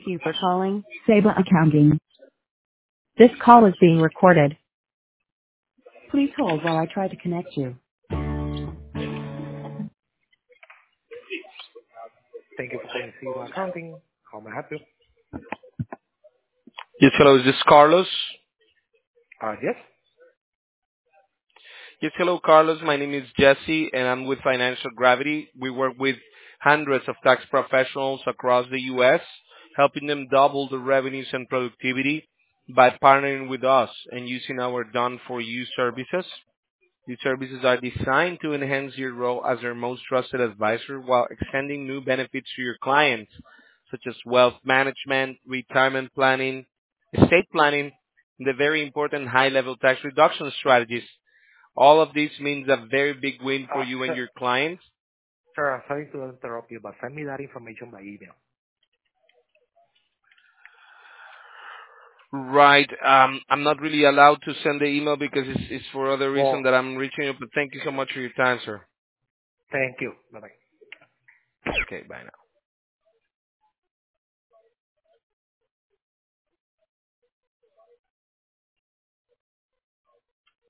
you for calling Saba Accounting. This call is being recorded. Please hold while I try to connect you. Thank you for calling Saba Accounting. How may I help you? Yes, hello. Is this Carlos? Yes. Yes, hello, Carlos. My name is Jesse, and I'm with Financial Gravity. We work with hundreds of tax professionals across the U.S., helping them double the revenues and productivity by partnering with us and using our done-for-you services. These services are designed to enhance your role as their most trusted advisor while extending new benefits to your clients, such as wealth management, retirement planning, estate planning, and the very important high-level tax reduction strategies. All of this means a very big win for you and Sir, your clients. sorry to interrupt you, but send me that information by email. Right. I'm not really allowed to send the email because it's for other reason Well, that I'm reaching you, but thank you so much for your time, sir. thank you. Bye-bye. Okay, bye now.